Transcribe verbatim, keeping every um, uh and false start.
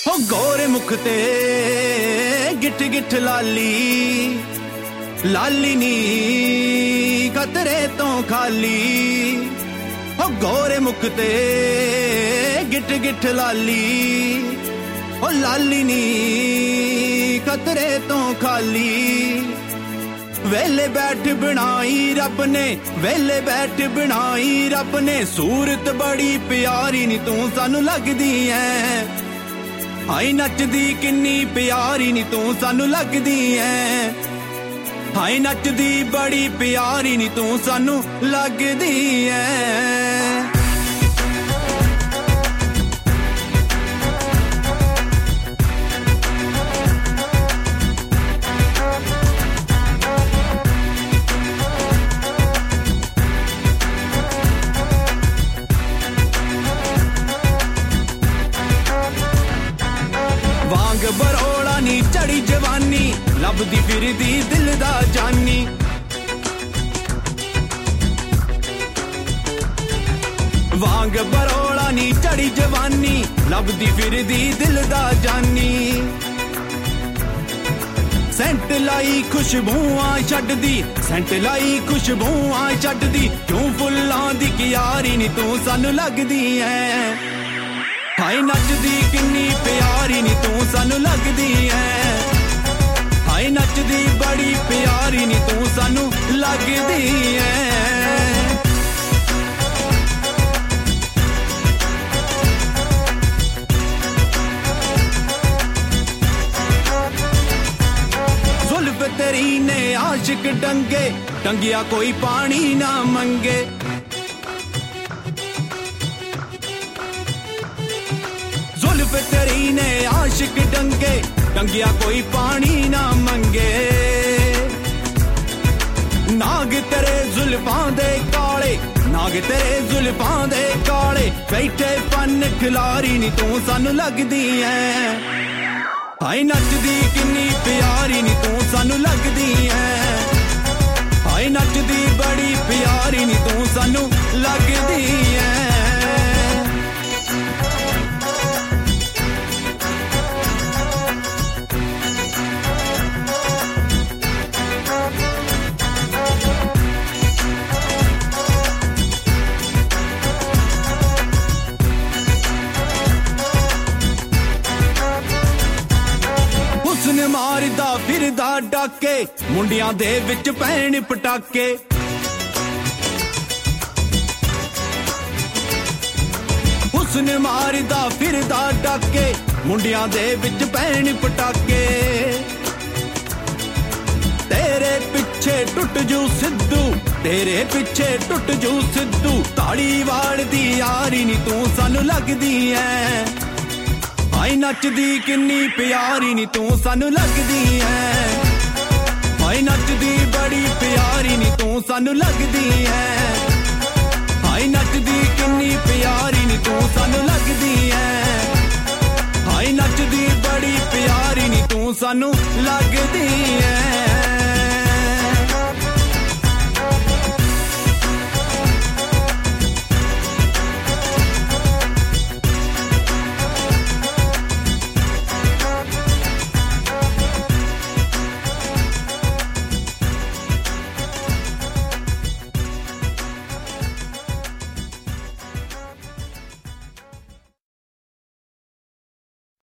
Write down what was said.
हो गोरे मुख ते गिठ गिठ लाली लाली नी कतरे तो खाली। हो गोरे मुख ते गिठ गिठ लाली हो लाली नी कतरे तो खाली। वेले बैठ बनाई रब ने वेले बैठ बनाई रब ने सूरत बड़ी प्यारी नी तू सानू लगदी है। हाय नचदी किन्नी प्यारी नी तू सानू लगदी है। हाय नचदी बड़ी प्यारी नी तू सानू लगदी है। बरोड़ा नी चढ़ी जवानी लभदी फिरदी दिल दा जानी। वांग बरोड़ा नी चढ़ी जवानी लभदी फिरदी दिल दा जानी। सेंट लाई खुशबूआं छड्डदी सेंट लाई खुशबूआं छड्डदी क्यों फुल्लां दी क्यारी नी तू सानू लगदी है। हाय नचदी किन्नी प्यारी नी तू सानू लगदी है। हाय नचदी बड़ी प्यारी नी तू सानू लगदी है। जुल्फ तेरी ने आशिक डंगे टंगिया कोई पानी ना मंगे। जुल्फ तेरी ने आशिक डंगे डंगिया कोई पानी ना मंगे। नाग तेरे जुल्फां दे काले नाग तेरे जुल्फां दे काले बैठे पन खिलारी नी तू सानू लगदी है। हाय नचदी किन्नी प्यारी नी तू सानू लगदी है। हाय नचदी बड़ी प्यारी नी तू सानू लगदी है। हुस्न मारदा फिरदा डाके मुंडियां दे विच पैण पटाके। हुस्न मारदा फिरदा डाके मुंडियां दे विच पैण पटाके। तेरे पिछे टुट जू सिद्धू तेरे पिछे टुट जू सिद्धू ताड़ी वाड़ दी यारी नी तू सानू लगदी है। हाय नचदी किन्नी प्यारी नी तू सानू लगदी है। हाय नचदी बड़ी प्यारी नी तू सानू लगदी है। हाय नचदी किन्नी प्यारी नी तू सानू लगदी है। हाय नचदी बड़ी प्यारी नी तू सानू लगदी है।